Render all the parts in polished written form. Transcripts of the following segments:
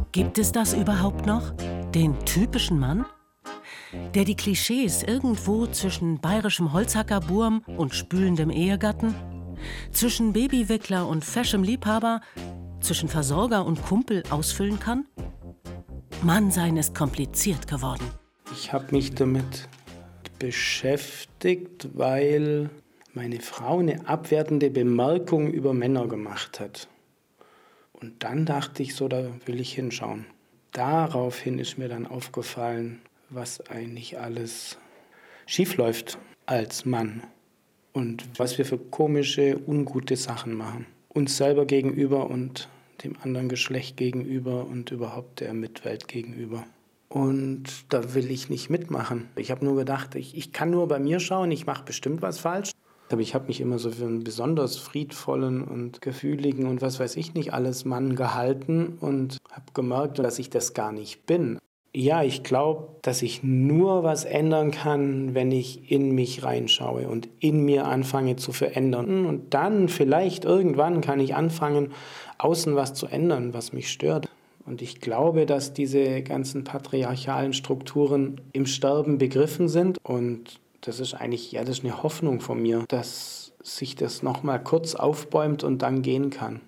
Gibt es das überhaupt noch? Den typischen Mann? Der die Klischees irgendwo zwischen bayerischem Holzhackerburm und spülendem Ehegatten, zwischen Babywickler und feschem Liebhaber, zwischen Versorger und Kumpel ausfüllen kann? Mannsein ist kompliziert geworden. Ich habe mich damit beschäftigt, weil meine Frau eine abwertende Bemerkung über Männer gemacht hat. Und dann dachte ich so, da will ich hinschauen. Daraufhin ist mir dann aufgefallen, was eigentlich alles schiefläuft als Mann und was wir für komische, ungute Sachen machen. Uns selber gegenüber und dem anderen Geschlecht gegenüber und überhaupt der Mitwelt gegenüber. Und da will ich nicht mitmachen. Ich habe nur gedacht, ich kann nur bei mir schauen, ich mache bestimmt was falsch. Aber ich habe mich immer so für einen besonders friedvollen und gefühligen und was weiß ich nicht alles Mann gehalten und habe gemerkt, dass ich das gar nicht bin. Ja, ich glaube, dass ich nur was ändern kann, wenn ich in mich reinschaue und in mir anfange zu verändern. Und dann vielleicht irgendwann kann ich anfangen, außen was zu ändern, was mich stört. Und ich glaube, dass diese ganzen patriarchalen Strukturen im Sterben begriffen sind. Und das ist eigentlich, das ist eine Hoffnung von mir, dass sich das nochmal kurz aufbäumt und dann gehen kann.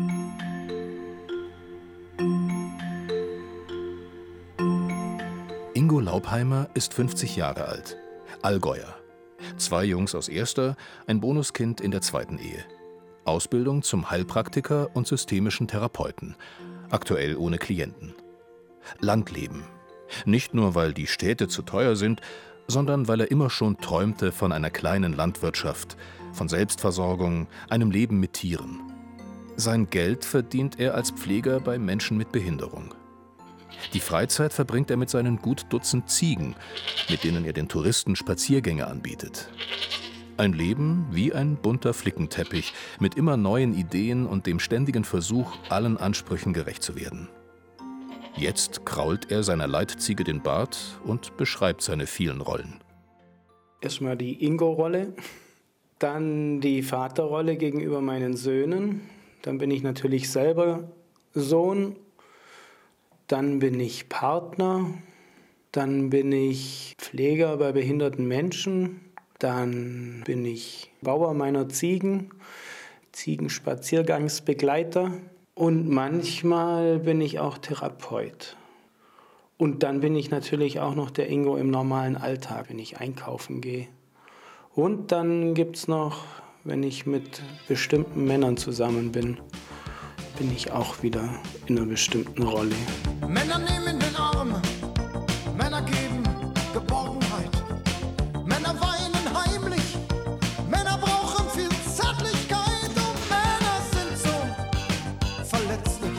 Ingo Laubheimer ist 50 Jahre alt, Allgäuer. 2 Jungs aus erster, ein Bonuskind in der zweiten Ehe. Ausbildung zum Heilpraktiker und systemischen Therapeuten, aktuell ohne Klienten. Landleben. Nicht nur, weil die Städte zu teuer sind, sondern weil er immer schon träumte von einer kleinen Landwirtschaft, von Selbstversorgung, einem Leben mit Tieren. Sein Geld verdient er als Pfleger bei Menschen mit Behinderung. Die Freizeit verbringt er mit seinen gut Dutzend Ziegen, mit denen er den Touristen Spaziergänge anbietet. Ein Leben wie ein bunter Flickenteppich mit immer neuen Ideen und dem ständigen Versuch, allen Ansprüchen gerecht zu werden. Jetzt krault er seiner Leitziege den Bart und beschreibt seine vielen Rollen. Erstmal die Ingo-Rolle, dann die Vaterrolle gegenüber meinen Söhnen, dann bin ich natürlich selber Sohn, dann bin ich Partner, dann bin ich Pfleger bei behinderten Menschen, dann bin ich Bauer meiner Ziegen, Ziegenspaziergangsbegleiter und manchmal bin ich auch Therapeut. Und dann bin ich natürlich auch noch der Ingo im normalen Alltag, wenn ich einkaufen gehe. Und dann gibt es noch, wenn ich mit bestimmten Männern zusammen bin ich auch wieder in einer bestimmten Rolle. Männer nehmen den Arm, Männer geben Geborgenheit. Männer weinen heimlich, Männer brauchen viel Zärtlichkeit und Männer sind so verletzlich.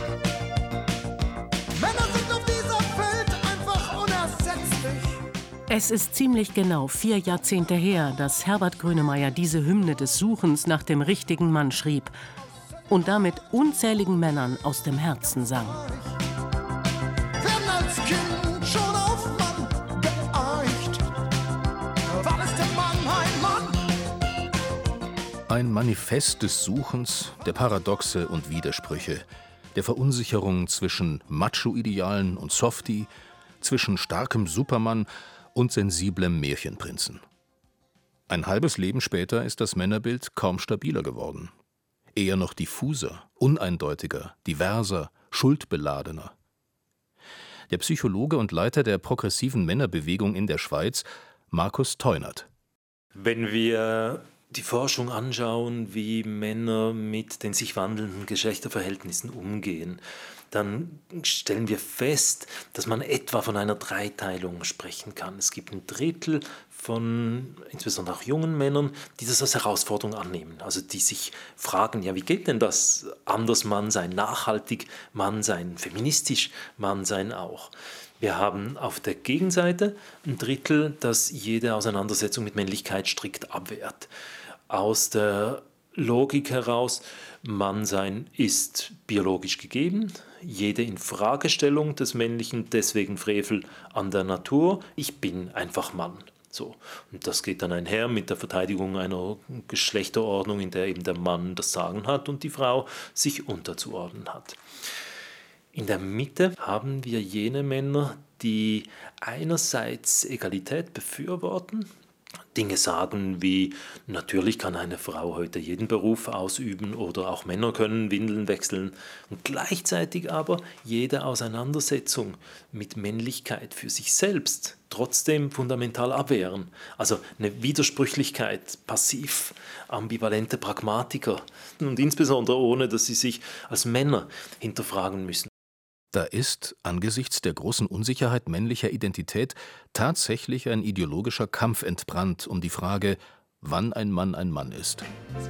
Männer sind auf dieser Welt einfach unersetzlich. Es ist ziemlich genau 4 Jahrzehnte her, dass Herbert Grönemeyer diese Hymne des Suchens nach dem richtigen Mann schrieb und damit unzähligen Männern aus dem Herzen sang. Werden als Kind schon auf Mann geeicht. Wann ist der Mann ein Mann? Ein Manifest des Suchens, der Paradoxe und Widersprüche, der Verunsicherung zwischen Macho-Idealen und Softie, zwischen starkem Supermann und sensiblem Märchenprinzen. Ein halbes Leben später ist das Männerbild kaum stabiler geworden. Eher noch diffuser, uneindeutiger, diverser, schuldbeladener. Der Psychologe und Leiter der progressiven Männerbewegung in der Schweiz, Markus Teunert. Wenn wir die Forschung anschauen, wie Männer mit den sich wandelnden Geschlechterverhältnissen umgehen, dann stellen wir fest, dass man etwa von einer Dreiteilung sprechen kann. Es gibt ein Drittel von insbesondere auch jungen Männern, die das als Herausforderung annehmen. Also die sich fragen, ja, wie geht denn das anders Mann sein, nachhaltig Mann sein, feministisch Mann sein auch. Wir haben auf der Gegenseite ein Drittel, das jede Auseinandersetzung mit Männlichkeit strikt abwehrt. Aus der Logik heraus, Mannsein ist biologisch gegeben, jede Infragestellung des Männlichen, deswegen Frevel an der Natur, ich bin einfach Mann. So. Und das geht dann einher mit der Verteidigung einer Geschlechterordnung, in der eben der Mann das Sagen hat und die Frau sich unterzuordnen hat. In der Mitte haben wir jene Männer, die einerseits Egalität befürworten, Dinge sagen wie, natürlich kann eine Frau heute jeden Beruf ausüben oder auch Männer können Windeln wechseln und gleichzeitig aber jede Auseinandersetzung mit Männlichkeit für sich selbst trotzdem fundamental abwehren. Also eine Widersprüchlichkeit, passiv, ambivalente Pragmatiker und insbesondere ohne, dass sie sich als Männer hinterfragen müssen. Da ist, angesichts der großen Unsicherheit männlicher Identität, tatsächlich ein ideologischer Kampf entbrannt um die Frage, wann ein Mann ist.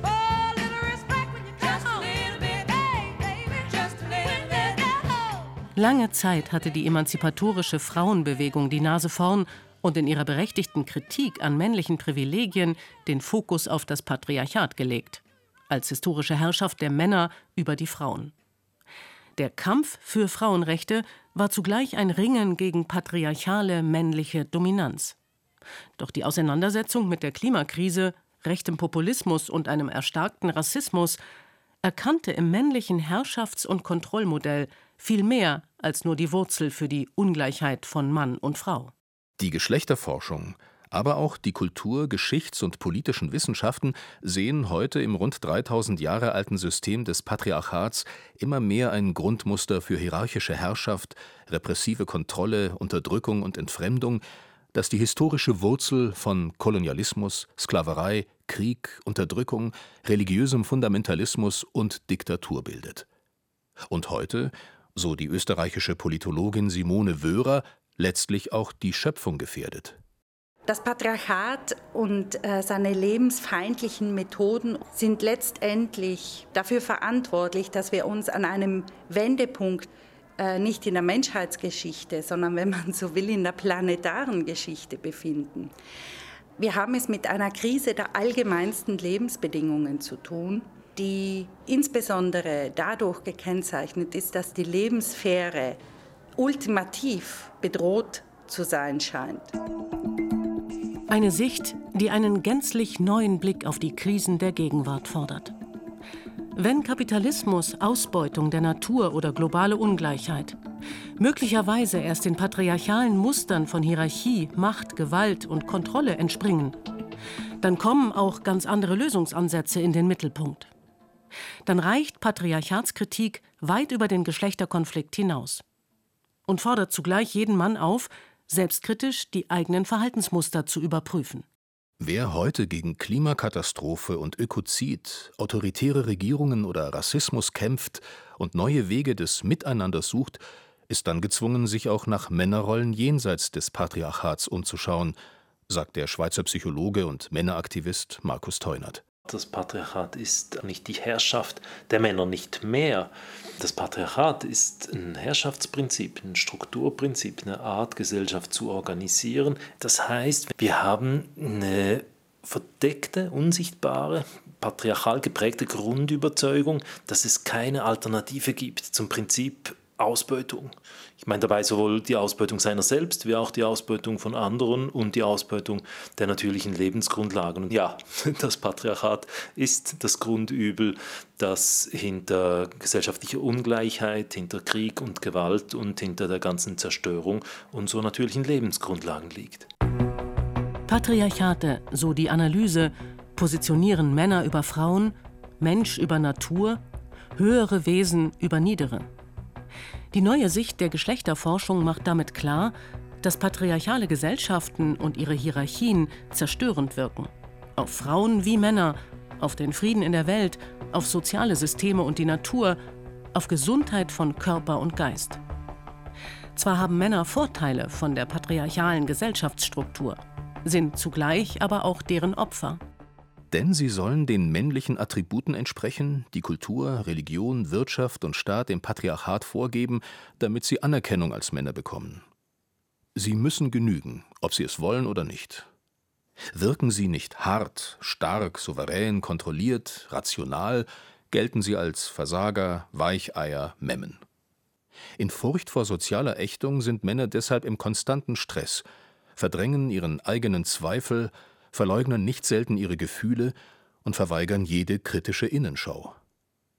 Lange Zeit hatte die emanzipatorische Frauenbewegung die Nase vorn und in ihrer berechtigten Kritik an männlichen Privilegien den Fokus auf das Patriarchat gelegt, als historische Herrschaft der Männer über die Frauen. Der Kampf für Frauenrechte war zugleich ein Ringen gegen patriarchale männliche Dominanz. Doch die Auseinandersetzung mit der Klimakrise, rechtem Populismus und einem erstarkten Rassismus erkannte im männlichen Herrschafts- und Kontrollmodell viel mehr als nur die Wurzel für die Ungleichheit von Mann und Frau. Die Geschlechterforschung, aber auch die Kultur-, Geschichts- und politischen Wissenschaften sehen heute im rund 3000 Jahre alten System des Patriarchats immer mehr ein Grundmuster für hierarchische Herrschaft, repressive Kontrolle, Unterdrückung und Entfremdung, das die historische Wurzel von Kolonialismus, Sklaverei, Krieg, Unterdrückung, religiösem Fundamentalismus und Diktatur bildet. Und heute, so die österreichische Politologin Simone Wöhrer, letztlich auch die Schöpfung gefährdet. Das Patriarchat und seine lebensfeindlichen Methoden sind letztendlich dafür verantwortlich, dass wir uns an einem Wendepunkt nicht in der Menschheitsgeschichte, sondern, wenn man so will, in der planetaren Geschichte befinden. Wir haben es mit einer Krise der allgemeinsten Lebensbedingungen zu tun, die insbesondere dadurch gekennzeichnet ist, dass die Lebenssphäre ultimativ bedroht zu sein scheint. Eine Sicht, die einen gänzlich neuen Blick auf die Krisen der Gegenwart fordert. Wenn Kapitalismus, Ausbeutung der Natur oder globale Ungleichheit möglicherweise erst den patriarchalen Mustern von Hierarchie, Macht, Gewalt und Kontrolle entspringen, dann kommen auch ganz andere Lösungsansätze in den Mittelpunkt. Dann reicht Patriarchatskritik weit über den Geschlechterkonflikt hinaus und fordert zugleich jeden Mann auf, selbstkritisch die eigenen Verhaltensmuster zu überprüfen. Wer heute gegen Klimakatastrophe und Ökozid, autoritäre Regierungen oder Rassismus kämpft und neue Wege des Miteinanders sucht, ist dann gezwungen, sich auch nach Männerrollen jenseits des Patriarchats umzuschauen, sagt der Schweizer Psychologe und Männeraktivist Markus Teunert. Das Patriarchat ist nicht die Herrschaft der Männer, nicht mehr. Das Patriarchat ist ein Herrschaftsprinzip, ein Strukturprinzip, eine Art, Gesellschaft zu organisieren. Das heißt, wir haben eine verdeckte, unsichtbare, patriarchal geprägte Grundüberzeugung, dass es keine Alternative gibt zum Prinzip Ausbeutung. Ich meine dabei sowohl die Ausbeutung seiner selbst, wie auch die Ausbeutung von anderen und die Ausbeutung der natürlichen Lebensgrundlagen. Und ja, das Patriarchat ist das Grundübel, das hinter gesellschaftlicher Ungleichheit, hinter Krieg und Gewalt und hinter der ganzen Zerstörung unserer natürlichen Lebensgrundlagen liegt. Patriarchate, so die Analyse, positionieren Männer über Frauen, Mensch über Natur, höhere Wesen über niedere. Die neue Sicht der Geschlechterforschung macht damit klar, dass patriarchale Gesellschaften und ihre Hierarchien zerstörend wirken. Auf Frauen wie Männer, auf den Frieden in der Welt, auf soziale Systeme und die Natur, auf Gesundheit von Körper und Geist. Zwar haben Männer Vorteile von der patriarchalen Gesellschaftsstruktur, sind zugleich aber auch deren Opfer. Denn sie sollen den männlichen Attributen entsprechen, die Kultur, Religion, Wirtschaft und Staat dem Patriarchat vorgeben, damit sie Anerkennung als Männer bekommen. Sie müssen genügen, ob sie es wollen oder nicht. Wirken sie nicht hart, stark, souverän, kontrolliert, rational, gelten sie als Versager, Weicheier, Memmen. In Furcht vor sozialer Ächtung sind Männer deshalb im konstanten Stress, verdrängen ihren eigenen Zweifel, verleugnen nicht selten ihre Gefühle und verweigern jede kritische Innenschau.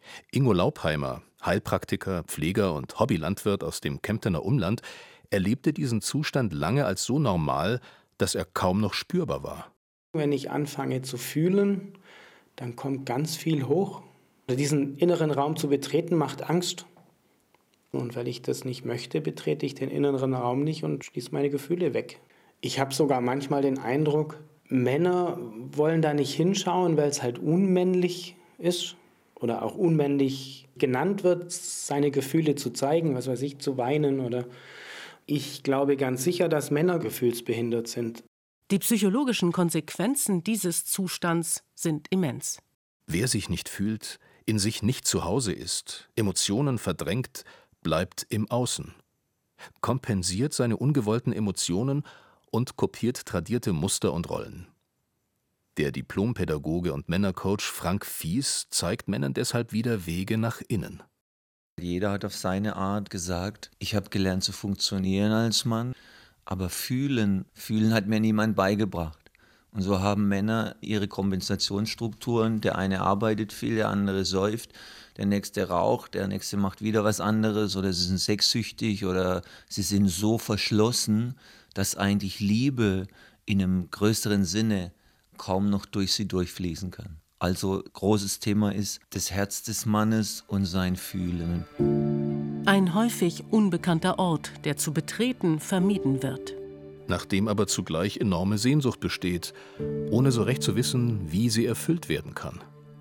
Ingo Laubheimer, Heilpraktiker, Pfleger und Hobbylandwirt aus dem Kemptener Umland, erlebte diesen Zustand lange als so normal, dass er kaum noch spürbar war. Wenn ich anfange zu fühlen, dann kommt ganz viel hoch. Diesen inneren Raum zu betreten, macht Angst. Und weil ich das nicht möchte, betrete ich den inneren Raum nicht und schließe meine Gefühle weg. Ich habe sogar manchmal den Eindruck, Männer wollen da nicht hinschauen, weil es halt unmännlich ist oder auch unmännlich genannt wird, seine Gefühle zu zeigen, was weiß ich, zu weinen oder... Ich glaube ganz sicher, dass Männer gefühlsbehindert sind. Die psychologischen Konsequenzen dieses Zustands sind immens. Wer sich nicht fühlt, in sich nicht zu Hause ist, Emotionen verdrängt, bleibt im Außen, kompensiert seine ungewollten Emotionen und kopiert tradierte Muster und Rollen. Der Diplompädagoge und Männercoach Frank Fies zeigt Männern deshalb wieder Wege nach innen. Jeder hat auf seine Art gesagt, ich habe gelernt zu funktionieren als Mann, aber fühlen hat mir niemand beigebracht. Und so haben Männer ihre Kompensationsstrukturen, der eine arbeitet viel, der andere säuft, der nächste raucht, der nächste macht wieder was anderes oder sie sind sexsüchtig oder sie sind so verschlossen, dass eigentlich Liebe in einem größeren Sinne kaum noch durch sie durchfließen kann. Also großes Thema ist das Herz des Mannes und sein Fühlen. Ein häufig unbekannter Ort, der zu betreten vermieden wird. Nachdem aber zugleich enorme Sehnsucht besteht, ohne so recht zu wissen, wie sie erfüllt werden kann.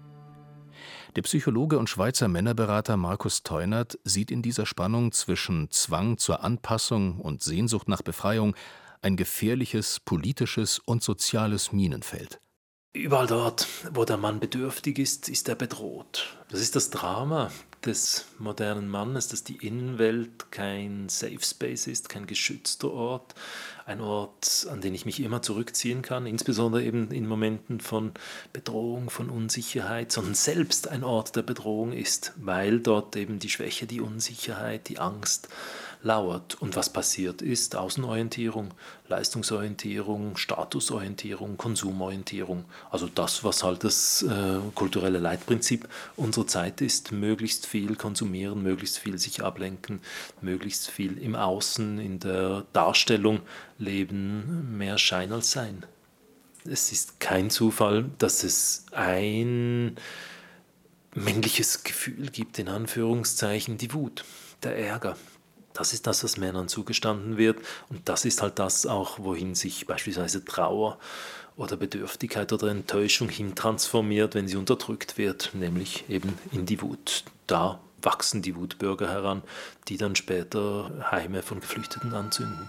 Der Psychologe und Schweizer Männerberater Markus Teunert sieht in dieser Spannung zwischen Zwang zur Anpassung und Sehnsucht nach Befreiung ein gefährliches politisches und soziales Minenfeld. Überall dort, wo der Mann bedürftig ist, ist er bedroht. Das ist das Drama des modernen Mannes, dass die Innenwelt kein Safe Space ist, kein geschützter Ort, ein Ort, an den ich mich immer zurückziehen kann, insbesondere eben in Momenten von Bedrohung, von Unsicherheit, sondern selbst ein Ort der Bedrohung ist, weil dort eben die Schwäche, die Unsicherheit, die Angst lauert. Und was passiert ist, Außenorientierung, Leistungsorientierung, Statusorientierung, Konsumorientierung. Also das, was halt das kulturelle Leitprinzip unserer Zeit ist, möglichst viel konsumieren, möglichst viel sich ablenken, möglichst viel im Außen, in der Darstellung leben, mehr Schein als Sein. Es ist kein Zufall, dass es ein männliches Gefühl gibt, in Anführungszeichen, die Wut, der Ärger. Das ist das, was Männern zugestanden wird und das ist halt das auch, wohin sich beispielsweise Trauer oder Bedürftigkeit oder Enttäuschung hin transformiert, wenn sie unterdrückt wird, nämlich eben in die Wut. Da wachsen die Wutbürger heran, die dann später Heime von Geflüchteten anzünden.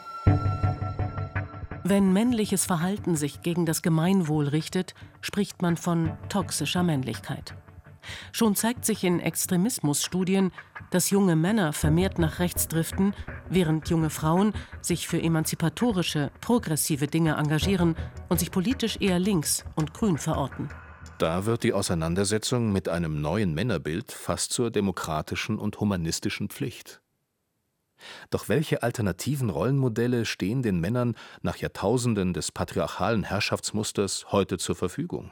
Wenn männliches Verhalten sich gegen das Gemeinwohl richtet, spricht man von toxischer Männlichkeit. Schon zeigt sich in Extremismusstudien, dass junge Männer vermehrt nach rechts driften, während junge Frauen sich für emanzipatorische, progressive Dinge engagieren und sich politisch eher links und grün verorten. Da wird die Auseinandersetzung mit einem neuen Männerbild fast zur demokratischen und humanistischen Pflicht. Doch welche alternativen Rollenmodelle stehen den Männern nach Jahrtausenden des patriarchalen Herrschaftsmusters heute zur Verfügung?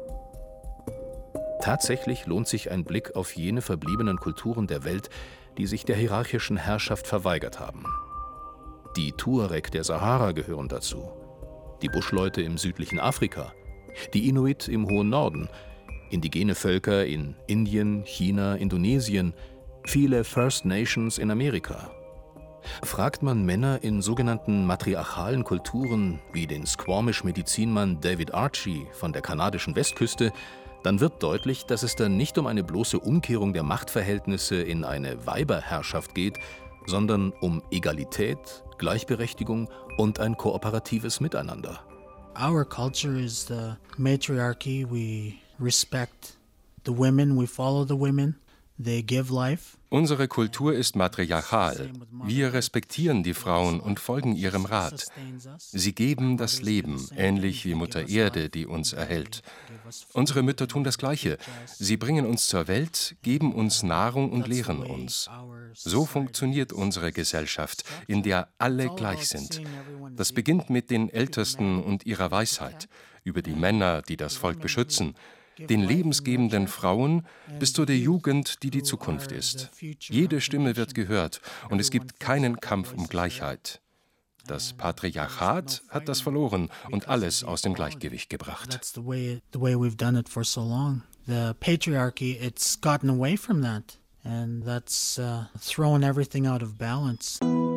Tatsächlich lohnt sich ein Blick auf jene verbliebenen Kulturen der Welt, die sich der hierarchischen Herrschaft verweigert haben. Die Tuareg der Sahara gehören dazu, die Buschleute im südlichen Afrika, die Inuit im hohen Norden, indigene Völker in Indien, China, Indonesien, viele First Nations in Amerika. Fragt man Männer in sogenannten matriarchalen Kulturen wie den Squamish-Medizinmann David Archie von der kanadischen Westküste, dann wird deutlich, dass es dann nicht um eine bloße Umkehrung der Machtverhältnisse in eine Weiberherrschaft geht, sondern um Egalität, Gleichberechtigung und ein kooperatives Miteinander. Our culture is the matriarchy. We respect the women, we follow the women. They give life. Unsere Kultur ist matriarchal. Wir respektieren die Frauen und folgen ihrem Rat. Sie geben das Leben, ähnlich wie Mutter Erde, die uns erhält. Unsere Mütter tun das Gleiche. Sie bringen uns zur Welt, geben uns Nahrung und lehren uns. So funktioniert unsere Gesellschaft, in der alle gleich sind. Das beginnt mit den Ältesten und ihrer Weisheit, über die Männer, die das Volk beschützen, den lebensgebenden Frauen bis zu der Jugend, die die Zukunft ist. Jede Stimme wird gehört und es gibt keinen Kampf um Gleichheit. Das Patriarchat hat das verloren und alles aus dem Gleichgewicht gebracht. That's the way we've done it for so long. The patriarchy, it's gotten away from that, and that's thrown everything out of balance.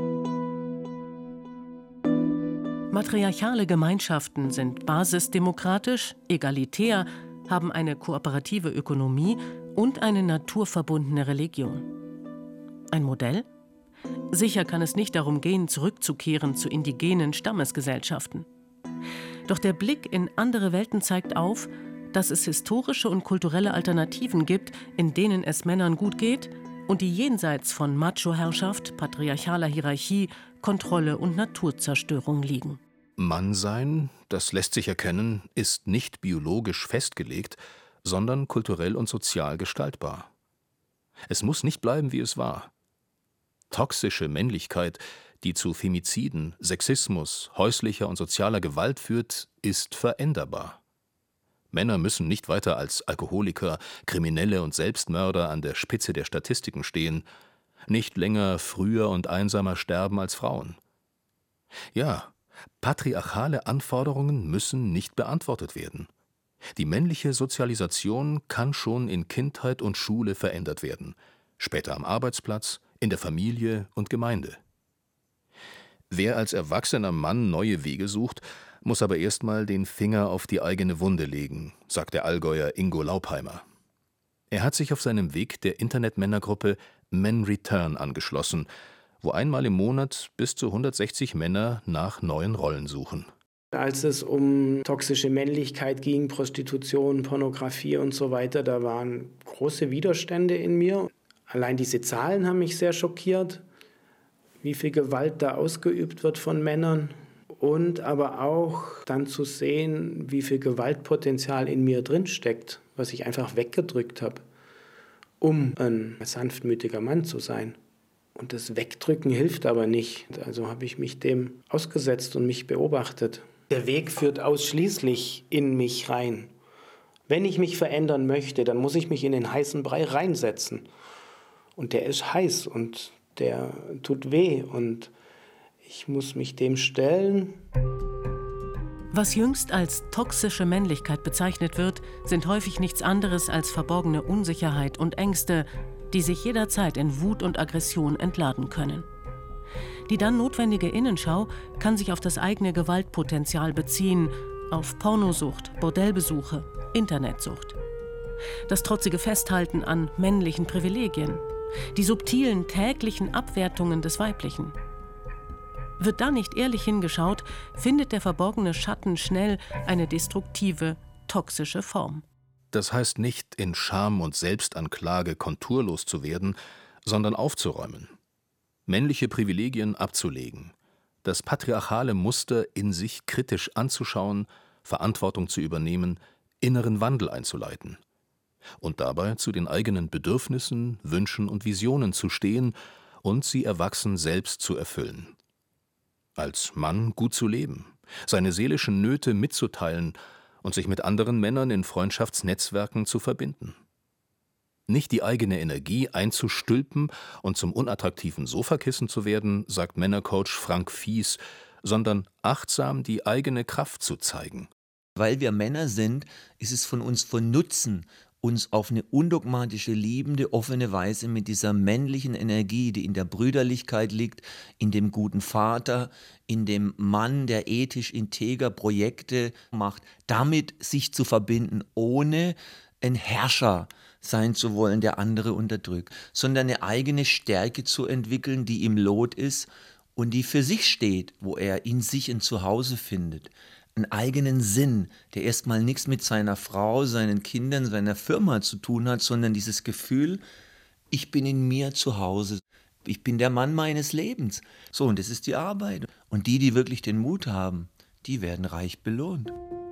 Matriarchale Gemeinschaften sind basisdemokratisch, egalitär, haben eine kooperative Ökonomie und eine naturverbundene Religion. Ein Modell? Sicher kann es nicht darum gehen, zurückzukehren zu indigenen Stammesgesellschaften. Doch der Blick in andere Welten zeigt auf, dass es historische und kulturelle Alternativen gibt, in denen es Männern gut geht und die jenseits von Macho-Herrschaft, patriarchaler Hierarchie, Kontrolle und Naturzerstörung liegen. Mannsein, das lässt sich erkennen, ist nicht biologisch festgelegt, sondern kulturell und sozial gestaltbar. Es muss nicht bleiben, wie es war. Toxische Männlichkeit, die zu Femiziden, Sexismus, häuslicher und sozialer Gewalt führt, ist veränderbar. Männer müssen nicht weiter als Alkoholiker, Kriminelle und Selbstmörder an der Spitze der Statistiken stehen, nicht länger früher und einsamer sterben als Frauen. Ja, patriarchale Anforderungen müssen nicht beantwortet werden. Die männliche Sozialisation kann schon in Kindheit und Schule verändert werden, später am Arbeitsplatz, in der Familie und Gemeinde. Wer als erwachsener Mann neue Wege sucht, muss aber erstmal den Finger auf die eigene Wunde legen, sagt der Allgäuer Ingo Laupheimer. Er hat sich auf seinem Weg der Internetmännergruppe Men Return angeschlossen, wo einmal im Monat bis zu 160 Männer nach neuen Rollen suchen. Als es um toxische Männlichkeit ging, Prostitution, Pornografie und so weiter, da waren große Widerstände in mir. Allein diese Zahlen haben mich sehr schockiert, wie viel Gewalt da ausgeübt wird von Männern. Und aber auch dann zu sehen, wie viel Gewaltpotenzial in mir drinsteckt, was ich einfach weggedrückt habe, um ein sanftmütiger Mann zu sein. Und das Wegdrücken hilft aber nicht. Also habe ich mich dem ausgesetzt und mich beobachtet. Der Weg führt ausschließlich in mich rein. Wenn ich mich verändern möchte, dann muss ich mich in den heißen Brei reinsetzen. Und der ist heiß und der tut weh und ich muss mich dem stellen. Was jüngst als toxische Männlichkeit bezeichnet wird, sind häufig nichts anderes als verborgene Unsicherheit und Ängste, die sich jederzeit in Wut und Aggression entladen können. Die dann notwendige Innenschau kann sich auf das eigene Gewaltpotenzial beziehen, auf Pornosucht, Bordellbesuche, Internetsucht. Das trotzige Festhalten an männlichen Privilegien, die subtilen täglichen Abwertungen des Weiblichen. Wird da nicht ehrlich hingeschaut, findet der verborgene Schatten schnell eine destruktive, toxische Form. Das heißt nicht, in Scham und Selbstanklage konturlos zu werden, sondern aufzuräumen. Männliche Privilegien abzulegen, das patriarchale Muster in sich kritisch anzuschauen, Verantwortung zu übernehmen, inneren Wandel einzuleiten. Und dabei zu den eigenen Bedürfnissen, Wünschen und Visionen zu stehen und sie erwachsen selbst zu erfüllen. Als Mann gut zu leben, seine seelischen Nöte mitzuteilen und sich mit anderen Männern in Freundschaftsnetzwerken zu verbinden. Nicht die eigene Energie einzustülpen und zum unattraktiven Sofakissen zu werden, sagt Männercoach Frank Fies, sondern achtsam die eigene Kraft zu zeigen. Weil wir Männer sind, ist es von uns von Nutzen, uns auf eine undogmatische, liebende, offene Weise mit dieser männlichen Energie, die in der Brüderlichkeit liegt, in dem guten Vater, in dem Mann, der ethisch integer Projekte macht, damit sich zu verbinden, ohne ein Herrscher sein zu wollen, der andere unterdrückt, sondern eine eigene Stärke zu entwickeln, die ihm Lot ist und die für sich steht, wo er in sich ein Zuhause findet. Einen eigenen Sinn, der erstmal nichts mit seiner Frau, seinen Kindern, seiner Firma zu tun hat, sondern dieses Gefühl, ich bin in mir zu Hause, ich bin der Mann meines Lebens. So, und das ist die Arbeit. Und die wirklich den Mut haben, die werden reich belohnt.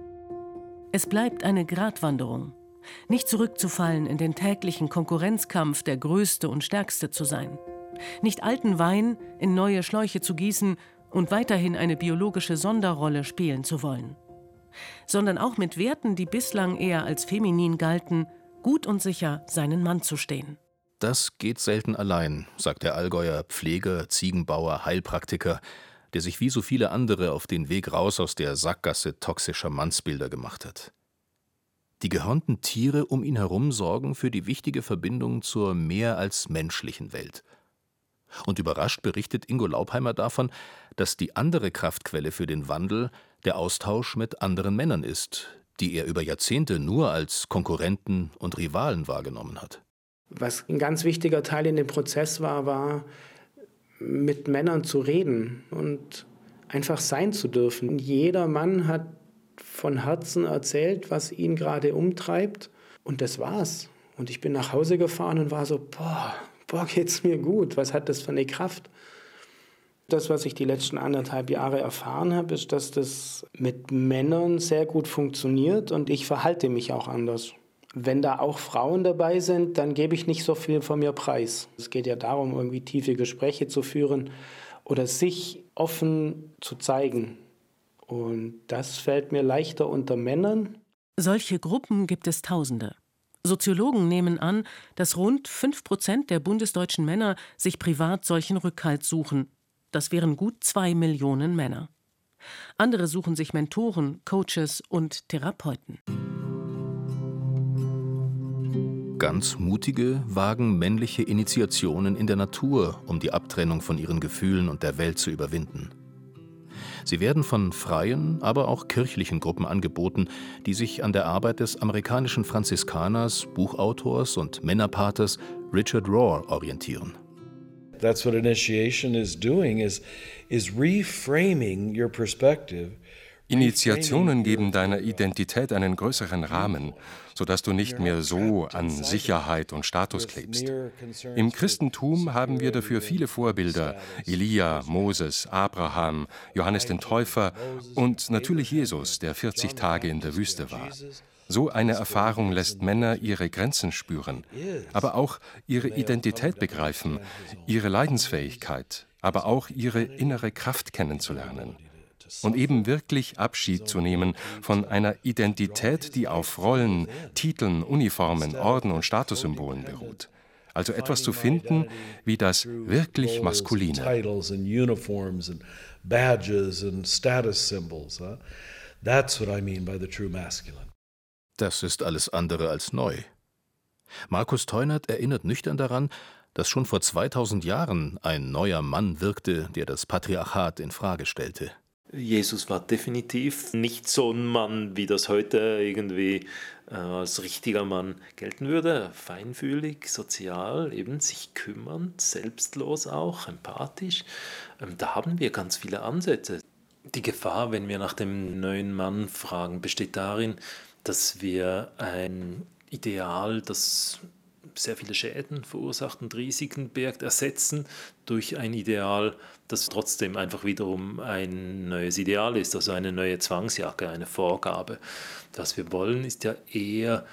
Es bleibt eine Gratwanderung. Nicht zurückzufallen in den täglichen Konkurrenzkampf, der Größte und Stärkste zu sein. Nicht alten Wein in neue Schläuche zu gießen und weiterhin eine biologische Sonderrolle spielen zu wollen. sondern auch mit Werten, die bislang eher als feminin galten, gut und sicher seinen Mann zu stehen. Das geht selten allein, sagt der Allgäuer Pfleger, Ziegenbauer, Heilpraktiker, der sich wie so viele andere auf den Weg raus aus der Sackgasse toxischer Mannsbilder gemacht hat. Die gehörnten Tiere um ihn herum sorgen für die wichtige Verbindung zur mehr als menschlichen Welt. Und überrascht berichtet Ingo Laupheimer davon, dass die andere Kraftquelle für den Wandel der Austausch mit anderen Männern ist, die er über Jahrzehnte nur als Konkurrenten und Rivalen wahrgenommen hat. Was ein ganz wichtiger Teil in dem Prozess war mit Männern zu reden und einfach sein zu dürfen. Jeder Mann hat von Herzen erzählt, was ihn gerade umtreibt, und das war's. Und ich bin nach Hause gefahren und war so, boah, geht's mir gut, was hat das für eine Kraft? Das, was ich die letzten 1,5 Jahre erfahren habe, ist, dass das mit Männern sehr gut funktioniert und ich verhalte mich auch anders. Wenn da auch Frauen dabei sind, dann gebe ich nicht so viel von mir preis. Es geht ja darum, irgendwie tiefe Gespräche zu führen oder sich offen zu zeigen. Und das fällt mir leichter unter Männern. Solche Gruppen gibt es Tausende. Soziologen nehmen an, dass rund 5% der bundesdeutschen Männer sich privat solchen Rückhalt suchen. Das wären gut 2 Millionen Männer. Andere suchen sich Mentoren, Coaches und Therapeuten. Ganz mutige wagen männliche Initiationen in der Natur, um die Abtrennung von ihren Gefühlen und der Welt zu überwinden. Sie werden von freien, aber auch kirchlichen Gruppen angeboten, die sich an der Arbeit des amerikanischen Franziskaners, Buchautors und Männerpaters Richard Rohr orientieren. That's what initiation is doing, is reframing your perspective. Initiationen geben deiner Identität einen größeren Rahmen, sodass du nicht mehr so an Sicherheit und Status klebst. Im Christentum haben wir dafür viele Vorbilder: Elia, Moses, Abraham, Johannes den Täufer und natürlich Jesus, der 40 Tage in der Wüste war. So eine Erfahrung lässt Männer ihre Grenzen spüren, aber auch ihre Identität begreifen, ihre Leidensfähigkeit, aber auch ihre innere Kraft kennenzulernen. Und eben wirklich Abschied zu nehmen von einer Identität, die auf Rollen, Titeln, Uniformen, Orden und Statussymbolen beruht. Also etwas zu finden wie das wirklich Maskuline. Das ist alles andere als neu. Markus Teunert erinnert nüchtern daran, dass schon vor 2000 Jahren ein neuer Mann wirkte, der das Patriarchat in Frage stellte. Jesus war definitiv nicht so ein Mann, wie das heute irgendwie als richtiger Mann gelten würde. Feinfühlig, sozial, eben sich kümmernd, selbstlos auch, empathisch. Da haben wir ganz viele Ansätze. Die Gefahr, wenn wir nach dem neuen Mann fragen, besteht darin, dass wir ein Ideal, das sehr viele Schäden verursacht und Risiken birgt, ersetzen durch ein Ideal, das trotzdem einfach wiederum ein neues Ideal ist, also eine neue Zwangsjacke, eine Vorgabe. Was wir wollen, ist ja eher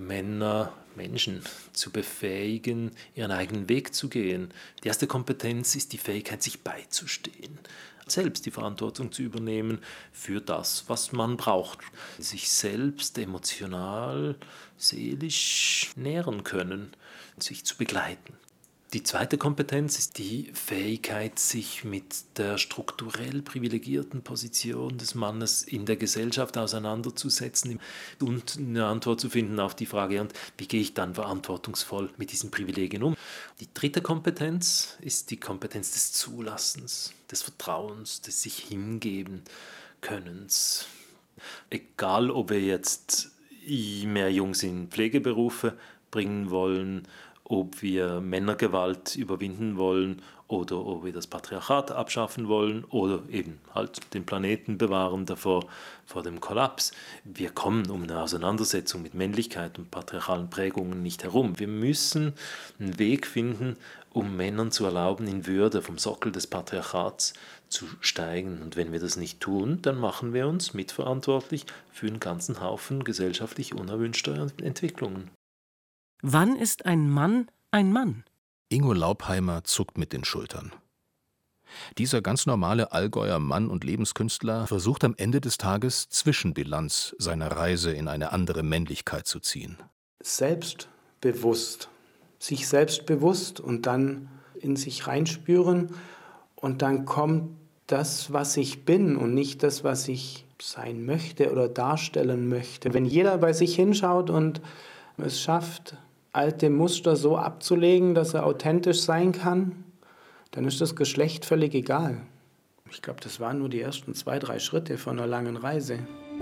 Menschen zu befähigen, ihren eigenen Weg zu gehen. Die erste Kompetenz ist die Fähigkeit, sich beizustehen, selbst die Verantwortung zu übernehmen für das, was man braucht. Sich selbst emotional, seelisch nähren können, sich zu begleiten. Die zweite Kompetenz ist die Fähigkeit, sich mit der strukturell privilegierten Position des Mannes in der Gesellschaft auseinanderzusetzen und eine Antwort zu finden auf die Frage, und wie gehe ich dann verantwortungsvoll mit diesen Privilegien um? Die dritte Kompetenz ist die Kompetenz des Zulassens, des Vertrauens, des sich hingeben Könnens. Egal, ob wir jetzt mehr Jungs in Pflegeberufe bringen wollen, ob wir Männergewalt überwinden wollen oder ob wir das Patriarchat abschaffen wollen oder eben halt den Planeten bewahren davor vor dem Kollaps. Wir kommen um eine Auseinandersetzung mit Männlichkeit und patriarchalen Prägungen nicht herum. Wir müssen einen Weg finden, um Männern zu erlauben, in Würde vom Sockel des Patriarchats zu steigen. Und wenn wir das nicht tun, dann machen wir uns mitverantwortlich für einen ganzen Haufen gesellschaftlich unerwünschter Entwicklungen. Wann ist ein Mann ein Mann? Ingo Laupheimer zuckt mit den Schultern. Dieser ganz normale Allgäuer Mann und Lebenskünstler versucht am Ende des Tages Zwischenbilanz seiner Reise in eine andere Männlichkeit zu ziehen. Selbstbewusst, sich selbstbewusst und dann in sich reinspüren und dann kommt das, was ich bin und nicht das, was ich sein möchte oder darstellen möchte. Wenn jeder bei sich hinschaut und es schafft, alte Muster so abzulegen, dass er authentisch sein kann, dann ist das Geschlecht völlig egal. Ich glaube, das waren nur die ersten 2, 3 Schritte von einer langen Reise.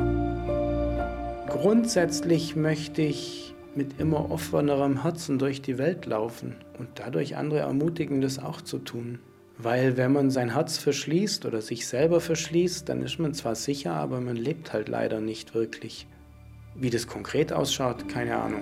Grundsätzlich möchte ich mit immer offenerem Herzen durch die Welt laufen und dadurch andere ermutigen, das auch zu tun. Weil wenn man sein Herz verschließt oder sich selber verschließt, dann ist man zwar sicher, aber man lebt halt leider nicht wirklich. Wie das konkret ausschaut, keine Ahnung.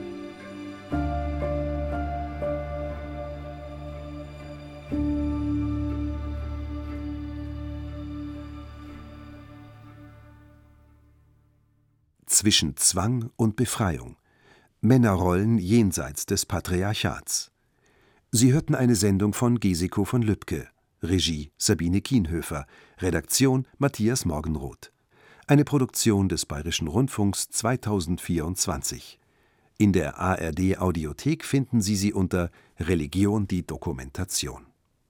Zwischen Zwang und Befreiung. Männerrollen jenseits des Patriarchats. Sie hörten eine Sendung von Gesiko von Lübcke, Regie Sabine Kienhöfer, Redaktion Matthias Morgenroth. Eine Produktion des Bayerischen Rundfunks 2024. In der ARD Audiothek finden Sie sie unter Religion die Dokumentation.